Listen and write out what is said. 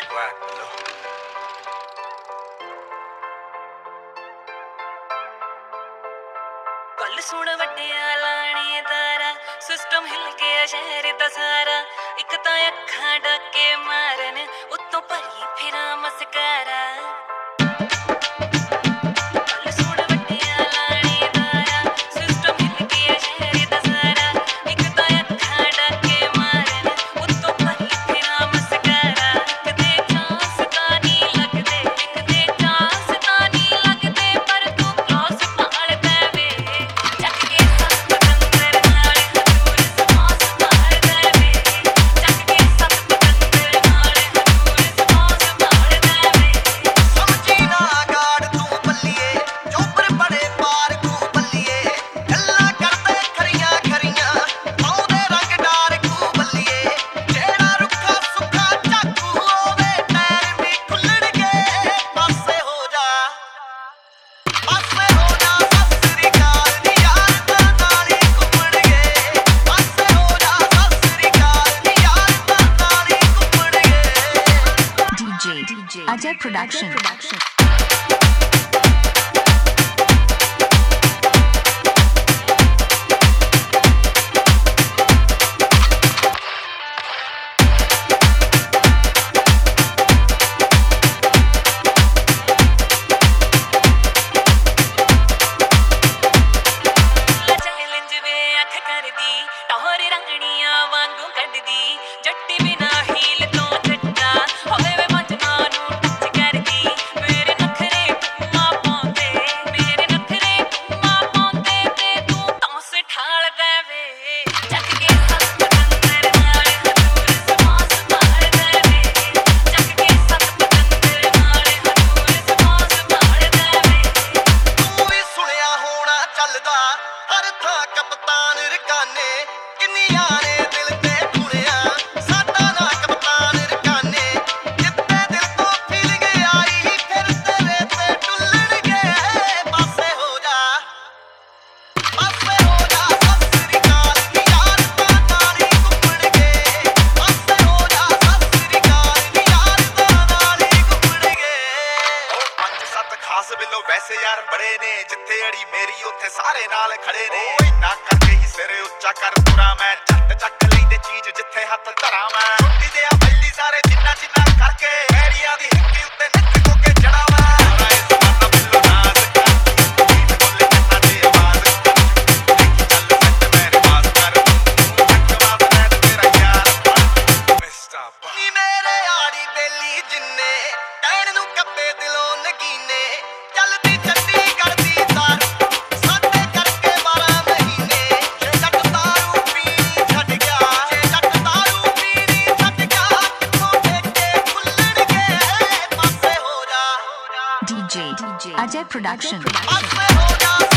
whack, below. कल सुन वड्डिया लाणेदारा system हिल गया शहर दा सारा एक तां अखां डके मारन उत्तों भरी फिरा मस्कारा कल सुन वड्डिया लाणेदारा सिस्टम हिल गया शहर दा सारा एक तां अखां डके मारन उत्तों भरी फिरा मस्कारा कदे चांस तां नी लगदे कदे चांस तां नी लगदे पर तू क्लोज पालदा वे ਚੱਕ ਕੇ ਸੱਤ ਪਤੰਦਰ ਨਾਲ ਹਜ਼ੂਰ ਸਮਾਂ ਸੰਭਾਲਦਾ ਵੇ ਚੱਕ ਕੇ ਸੱਤ ਪਤੰਦਰ ਨਾਲ ਹਜ਼ੂਰ ਸਮਾਂ ਸੰਭਾਲਦਾ ਵੇ ਸਮਝੀ ਨਾ ਗਾੜ ਤੂੰ ਬੱਲੀਏ ਚੋਪਰ ਬੜੇ ਪਾਰ ਕੂ ਬੱਲੀਏ ਗੱਲਾਂ ਕਰਦੇ ਖਰੀਆਂ ਖਰੀਆਂ ਪਾਉਂਦੇ ਰੰਗ ਡਾਰ ਕੂ ਬੱਲੀਏ ਜਿਹੜਾ ਰੁੱਖਾ ਸੁੱਖਾ ਝਾਕੂ ਹੋਵੇ ਟਾਇਰ ਵੀ ਖੁੱਲਣਗੇ ਪਾਸੇ ਹੋ ਜਾ ਸਸਰੀ ਕਾਲ ਨੀ ਯਾਰ ਦਾ ਨਾਲ ਹੀ ਘੁੰਮਣਗੇ ਪਾਸੇ ਹੋ ਜਾ ਸਸਰੀ ਕਾਲ ਨੀ ਯਾਰ ਦਾ ਨਾਲ ਹੀ ਘੁੰਮਣਗੇ DJ Ajay Production. ਚੈਲੰਜ ਵੇ ਅੱਖ ਕਰਦੀ ਟੌਰ ਰੰਗਣੀਆਂ ਵਾਂਗੂ ਕੱਢਦੀ ਜੱਟੀ ਬਿਨਾ ਹੀਲ ਤੋਂ ਜੱਟਾ ਹੋਵੇ ਵੇ ਮਜਨਾ ਨੂੰ ਟੱਚ ਕਰਦੀ ਮੇਰੇ ਨਖਰੇ ਤੁਮਾ ਪਾਉਂਦੇ ਤੇ ਤੂੰ ਤਾਂ ਠਾਲ ਦੇਵੇ ਚੱਕ ਕੇ ਸੱਤ ਪਤੰਦਰ ਨਾਲ ਹਜ਼ੂਰ ਸਮਾਂ ਸੰਭਾਲਦਾ ਵੇ ਚੱਕ ਕੇ ਸੱਤ ਪਤੰਦਰ ਨਾਲ ਹਜ਼ੂਰ ਸਮਾਂ ਸੰਭਾਲਦਾ ਵੇ ਤੂੰ ਵੀ ਸੁਣਿਆ ਹੋਣਾ ਚੱਲਦਾ ਹਰ ਥਾਂ ਕਪਤਾਨ ਰਕਾਨੇ ਕਿੰਨੀਆਂ ਨੇ ਦਿਲ ਤੇ ਧੁਣਿਆ ਸਾਡਾ ਨਾ ਕਪਤਾਨ ਰਕਾਨੇ ਜਿੱਤੇ ਦਿਲ ਤੋਂ ਫੀਲਿੰਗ ਆਈ ਫਿਰ ਤੇਰੇ ਤੇ ਡੁੱਲਣਗੇ ਪਾਸੇ ਹੋ ਜਾ ਸਸਰੀ ਕਾਲ ਨੀ ਯਾਰ ਦਾ ਨਾਲ ਹੀ ਘੁੰਮਣਗੇ ਪਾਸੇ ਹੋ ਜਾ ਸਸਰੀ ਕਾਲ ਨੀ ਯਾਰ ਦਾ ਨਾਲ ਹੀ ਘੁੰਮਣਗੇ ਉਹ ਪੰਜ ਸੱਤ ਖਾਸ ਬਿੱਲੋ ਵੈਸੇ ਯਾਰ ਬੜੇ ਨੇ ਜਿੱਥੇ ਅੜੀ ਮੇਰੀ ਉੱਥੇ ਸਾਰੇ ਨਾਲ ਖੜੇ ਨੇ ਇੰਨਾ ਕਰਕੇ ਹੀ ਸਿਰ ਉੱਚਾ ਕਰ ਤੁਰਾਂ ਮੈਂ ਝੱਟ ਚੱਕ ਲੈਂਦੇ ਚੀਜ਼ ਜਿੱਥੇ ਹੱਥ ਧਰਾਂ ਮੈਂ ਛੁੱਟੀ ਦੇ ਆ ਬੈਲੀ ਸਾਰੇ ਜਿੰਨਾ ਕਰਕੇ ਮੈਰੀਆਂ ਦੀ ਹਿੱਕੀ ਉੱਤੇ ਨਿੱਤ ਕੋ ਕੇ ਜੜਾ ਮੈਂ ਸਾਰਾ ਇਸ ਮਨ ਬਿੱਲੋ ਨਾਜ਼ ਕਰ ਗੀਤ ਬੋਲੇ ਕੰਨਾਂ ਤੇ ਆਵਾਜ਼ ਕਰ ਦੇਖੀ ਚੱਲ ਸੱਚ ਮੇਰੇ ਪਾਸ ਕਰ ਚੱਕ ਵਾਸ ਮੈਂ ਤੇਰਾ ਯਾਰ Mr. ਨੀ ਮੇਰੇ ਆੜੀ ਬੇਲੀ ਜਿੰਨੇ ਕਹਿਣ ਨੂੰ ਕੱਪੇ ਦਿਲੋਂ ਨਗੀਨੇ ਚੱਲਦੀ ਚੰਡੀਗੜ੍ਹ ਦੀ ਤਾਰ ਸਾਡੇ ਕਰਕੇ 12 ਮਹੀਨੇ ਜੇ ਜੱਟ ਦਾਰੂ ਪੀਣੀ ਛੱਡ ਗਿਆ ਕਿੱਥੋਂ ਠੇਕੇ ਖੁੱਲਣਗੇ ਪਾਸੇ ਹੋ ਜਾ DJ Ajay Production. ਪਾਸੇ ਹੋ ਜਾ